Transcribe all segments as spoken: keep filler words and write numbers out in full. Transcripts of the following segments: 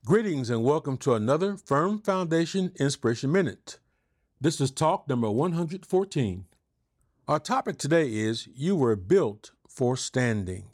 Greetings and welcome to another Firm Foundation Inspiration Minute. This is talk number one hundred fourteen. Our topic today is You Were Built for Standing.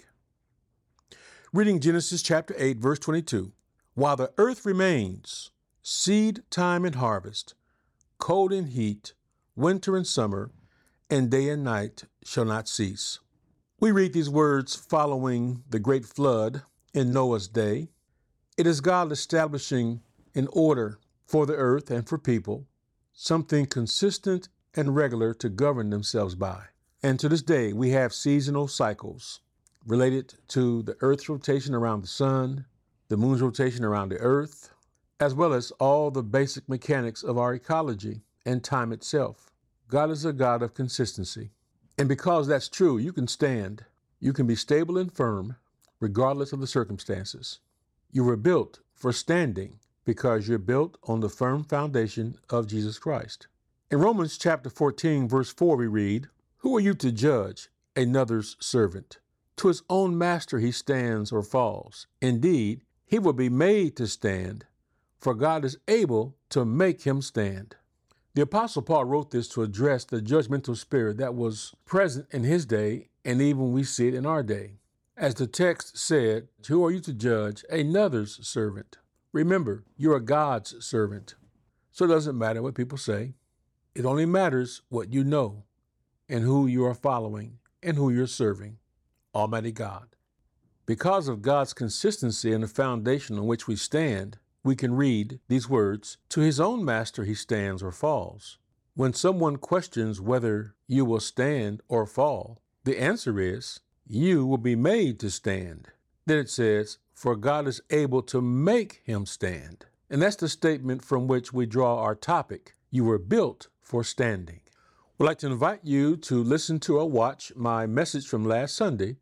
Reading Genesis chapter eight, verse twenty-two. While the earth remains, seed time and harvest, cold and heat, winter and summer, and day and night shall not cease. We read these words following the great flood in Noah's day. It is God establishing an order for the earth and for people, something consistent and regular to govern themselves by. And to this day, we have seasonal cycles related to the earth's rotation around the sun, the moon's rotation around the earth, as well as all the basic mechanics of our ecology and time itself. God is a God of consistency. And because that's true, you can stand, you can be stable and firm, regardless of the circumstances. You were built for standing because you're built on the firm foundation of Jesus Christ. In Romans chapter fourteen, verse four, we read, Who are you to judge another's servant? To his own master he stands or falls. Indeed, he will be made to stand, for God is able to make him stand. The Apostle Paul wrote this to address the judgmental spirit that was present in his day, and even we see it in our day. As the text said, who are you to judge another's servant? Remember, you are God's servant. So it doesn't matter what people say. It only matters what you know and who you are following and who you're serving, Almighty God. Because of God's consistency and the foundation on which we stand, we can read these words, to his own master he stands or falls. When someone questions whether you will stand or fall, the answer is, you will be made to stand. Then it says, for God is able to make him stand. And that's the statement from which we draw our topic. You were built for standing. We'd like to invite you to listen to or watch my message from last Sunday,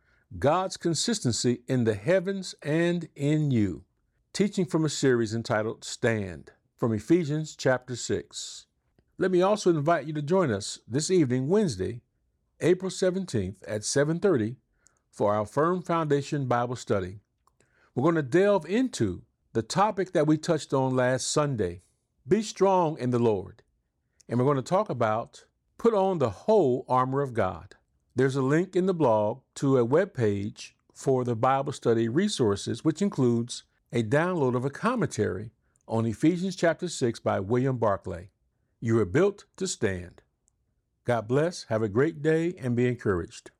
God's Consistency in the Heavens and in You, teaching from a series entitled Stand, from Ephesians chapter six. Let me also invite you to join us this evening, Wednesday, April seventeenth at seven thirty for our Firm Foundation Bible study. We're going to delve into the topic that we touched on last Sunday. Be strong in the Lord. And we're going to talk about put on the whole armor of God. There's a link in the blog to a web page for the Bible study resources, which includes a download of a commentary on Ephesians chapter six by William Barclay. You are built to stand. God bless, have a great day, and be encouraged.